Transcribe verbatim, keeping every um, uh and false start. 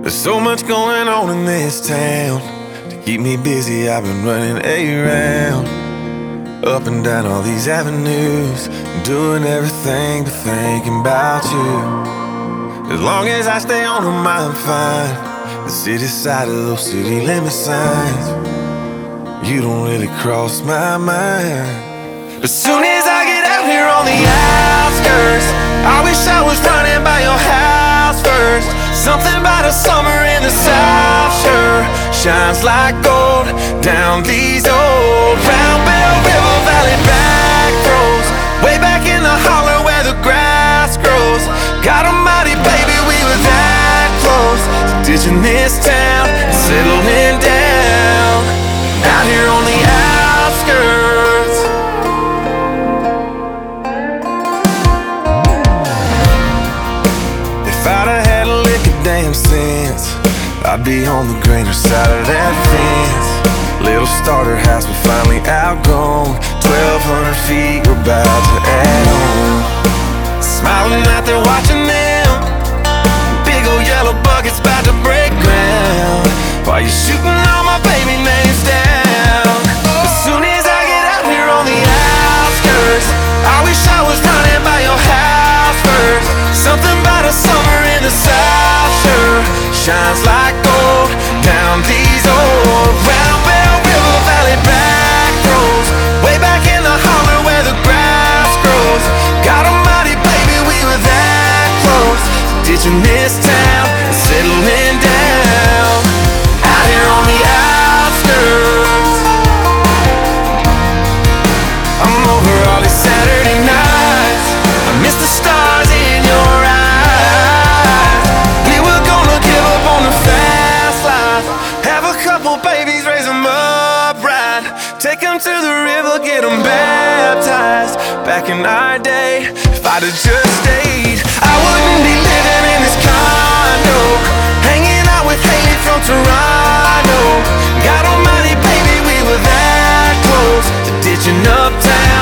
There's so much going on in this town. To keep me busy, I've been running around, up and down all these avenues, doing everything but thinking about you. As long as I stay on them, I'm fine. The city side of those city limit signs, you don't really cross my mind. As soon as I get out here on the outskirts, I wish I was running by your house first. Something about a summer in the South sure shines like gold down these old Round Bell River Valley back roads, way back in the holler where the grass grows. God almighty, baby, we were that close to ditching this town and settling down out here on the outskirts. If I'd have had a lick of damn sense, I'd be on the greener side of that fence. Little starter house we finally outgrown, twelve hundred feet we're about to add on. Smiling out there watching them, big old yellow buckets about to break ground, while you're shooting all my baby names down. As soon as I get out here on the outskirts, I wish I was running by your house first. Something about a summer in the South sure shines like gold down these old Round Bell River Valley back roads, way back in the holler where the grass grows. God almighty, baby, we were that close to ditching this town and settling down out here on the outskirts. I'm over all these Saturday nights, I miss the stars in your eyes. We were gonna give up on the fast life, have a couple babies, raise them up right, take them to the river, get them baptized. Back in our day, if I'd have just stayed, I wouldn't be living in this condo, hanging out with Haley from Toronto. God almighty, baby, we were that close to ditching uptown